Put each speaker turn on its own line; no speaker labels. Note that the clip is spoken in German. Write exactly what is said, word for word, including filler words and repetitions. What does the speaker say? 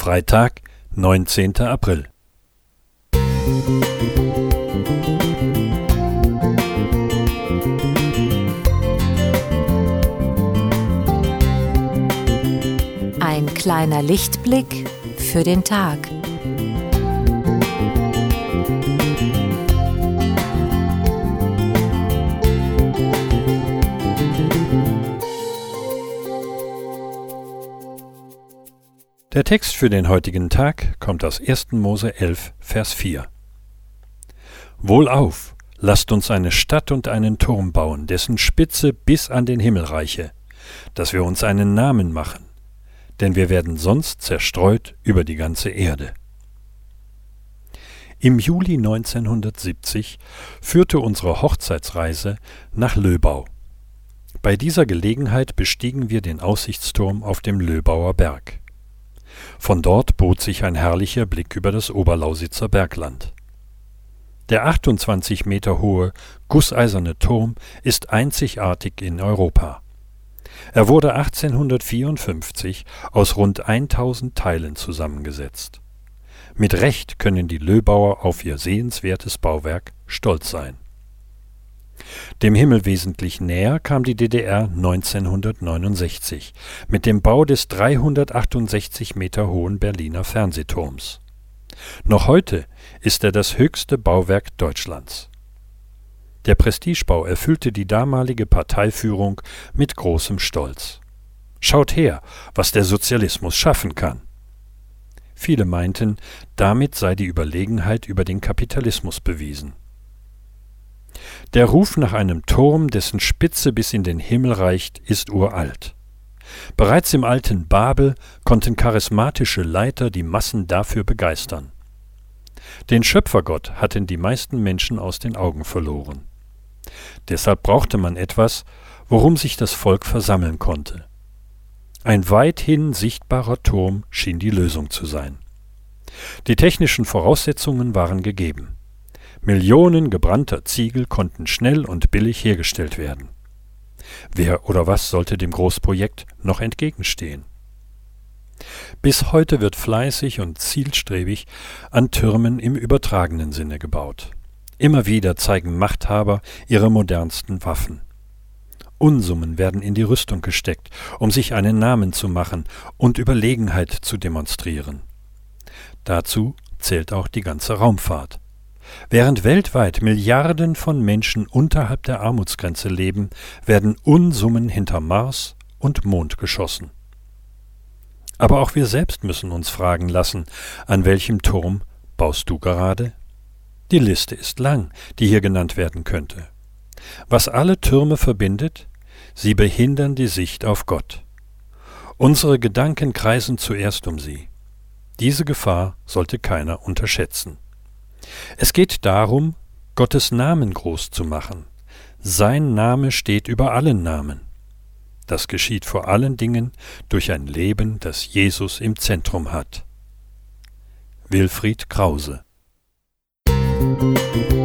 Freitag, neunzehnter April.
Ein kleiner Lichtblick für den Tag.
Der Text für den heutigen Tag kommt aus erster Mose elf, Vers vier. Wohlauf, lasst uns eine Stadt und einen Turm bauen, dessen Spitze bis an den Himmel reiche, dass wir uns einen Namen machen, denn wir werden sonst zerstreut über die ganze Erde. Im Juli neunzehnhundertsiebzig führte unsere Hochzeitsreise nach Löbau. Bei dieser Gelegenheit bestiegen wir den Aussichtsturm auf dem Löbauer Berg. Von dort bot sich ein herrlicher Blick über das Oberlausitzer Bergland. Der achtundzwanzig Meter hohe, gusseiserne Turm ist einzigartig in Europa. Er wurde achtzehnhundertvierundfünfzig aus rund tausend Teilen zusammengesetzt. Mit Recht können die Löbauer auf ihr sehenswertes Bauwerk stolz sein. Dem Himmel wesentlich näher kam die D D R neunzehnhundertneunundsechzig mit dem Bau des dreihundertachtundsechzig Meter hohen Berliner Fernsehturms. Noch heute ist er das höchste Bauwerk Deutschlands. Der Prestigebau erfüllte die damalige Parteiführung mit großem Stolz. Schaut her, was der Sozialismus schaffen kann. Viele meinten, damit sei die Überlegenheit über den Kapitalismus bewiesen. Der Ruf nach einem Turm, dessen Spitze bis in den Himmel reicht, ist uralt. Bereits im alten Babel konnten charismatische Leiter die Massen dafür begeistern. Den Schöpfergott hatten die meisten Menschen aus den Augen verloren. Deshalb brauchte man etwas, worum sich das Volk versammeln konnte. Ein weithin sichtbarer Turm schien die Lösung zu sein. Die technischen Voraussetzungen waren gegeben. Millionen gebrannter Ziegel konnten schnell und billig hergestellt werden. Wer oder was sollte dem Großprojekt noch entgegenstehen? Bis heute wird fleißig und zielstrebig an Türmen im übertragenen Sinne gebaut. Immer wieder zeigen Machthaber ihre modernsten Waffen. Unsummen werden in die Rüstung gesteckt, um sich einen Namen zu machen und Überlegenheit zu demonstrieren. Dazu zählt auch die ganze Raumfahrt. Während weltweit Milliarden von Menschen unterhalb der Armutsgrenze leben, werden Unsummen hinter Mars und Mond geschossen. Aber auch wir selbst müssen uns fragen lassen, an welchem Turm baust du gerade? Die Liste ist lang, die hier genannt werden könnte. Was alle Türme verbindet? Sie behindern die Sicht auf Gott. Unsere Gedanken kreisen zuerst um sie. Diese Gefahr sollte keiner unterschätzen. Es geht darum, Gottes Namen groß zu machen. Sein Name steht über allen Namen. Das geschieht vor allen Dingen durch ein Leben, das Jesus im Zentrum hat. Wilfried Krause. Musik